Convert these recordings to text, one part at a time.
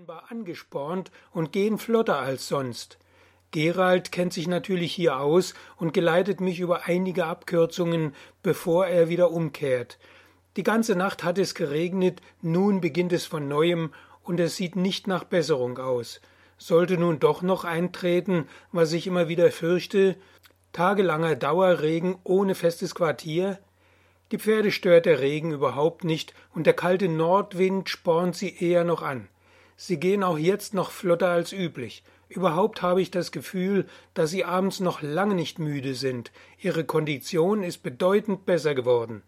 offenbar angespornt und gehen flotter als sonst. Gerald kennt sich natürlich hier aus und geleitet mich über einige Abkürzungen, bevor er wieder umkehrt. Die ganze Nacht hat es geregnet, nun beginnt es von neuem und es sieht nicht nach Besserung aus. Sollte nun doch noch eintreten, was ich immer wieder fürchte, tagelanger Dauerregen ohne festes Quartier? Die Pferde stört der Regen überhaupt nicht und der kalte Nordwind spornt sie eher noch an. Sie gehen auch jetzt noch flotter als üblich. Überhaupt habe ich das Gefühl, dass sie abends noch lange nicht müde sind. Ihre Kondition ist bedeutend besser geworden.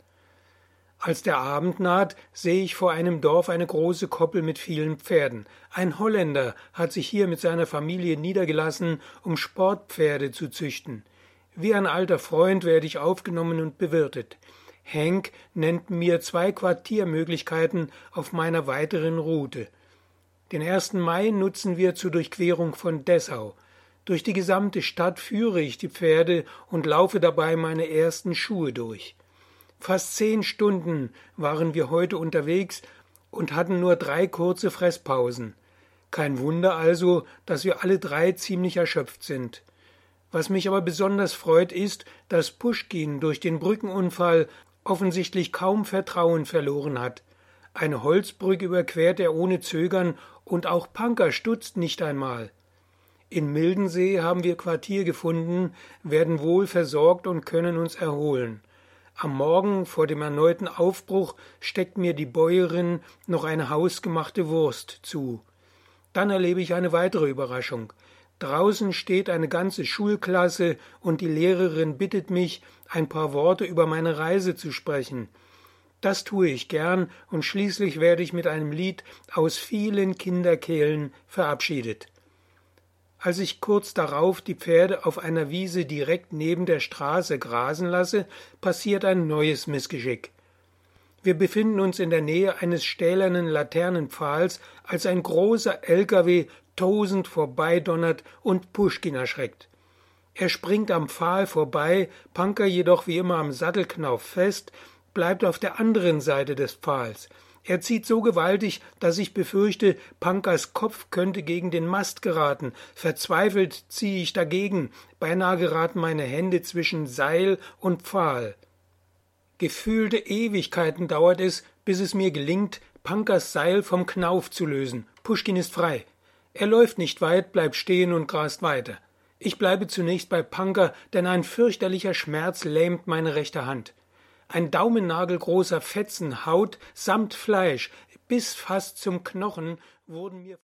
Als der Abend naht, sehe ich vor einem Dorf eine große Koppel mit vielen Pferden. Ein Holländer hat sich hier mit seiner Familie niedergelassen, um Sportpferde zu züchten. Wie ein alter Freund werde ich aufgenommen und bewirtet. Henk nennt mir 2 Quartiermöglichkeiten auf meiner weiteren Route. Den 1. Mai nutzen wir zur Durchquerung von Dessau. Durch die gesamte Stadt führe ich die Pferde und laufe dabei meine ersten Schuhe durch. Fast 10 Stunden waren wir heute unterwegs und hatten nur 3 kurze Fresspausen. Kein Wunder also, dass wir alle 3 ziemlich erschöpft sind. Was mich aber besonders freut, ist, dass Puschkin durch den Brückenunfall offensichtlich kaum Vertrauen verloren hat. Eine Holzbrücke überquert er ohne Zögern und auch Panker stutzt nicht einmal. In Mildensee haben wir Quartier gefunden, werden wohl versorgt und können uns erholen. Am Morgen vor dem erneuten Aufbruch steckt mir die Bäuerin noch eine hausgemachte Wurst zu. Dann erlebe ich eine weitere Überraschung. Draußen steht eine ganze Schulklasse und die Lehrerin bittet mich, ein paar Worte über meine Reise zu sprechen. Das tue ich gern und schließlich werde ich mit einem Lied aus vielen Kinderkehlen verabschiedet. Als ich kurz darauf die Pferde auf einer Wiese direkt neben der Straße grasen lasse, passiert ein neues Missgeschick. Wir befinden uns in der Nähe eines stählernen Laternenpfahls, als ein großer LKW tosend vorbeidonnert und Puschkin erschreckt. Er springt am Pfahl vorbei, Panker jedoch wie immer am Sattelknauf fest, bleibt auf der anderen Seite des Pfahls. Er zieht so gewaltig, dass ich befürchte, Pankers Kopf könnte gegen den Mast geraten. Verzweifelt ziehe ich dagegen. Beinahe geraten meine Hände zwischen Seil und Pfahl. Gefühlte Ewigkeiten dauert es, bis es mir gelingt, Pankers Seil vom Knauf zu lösen. Puschkin ist frei. Er läuft nicht weit, bleibt stehen und grast weiter. Ich bleibe zunächst bei Panker, denn ein fürchterlicher Schmerz lähmt meine rechte Hand. Ein daumennagelgroßer Fetzen Haut samt Fleisch bis fast zum Knochen wurden mir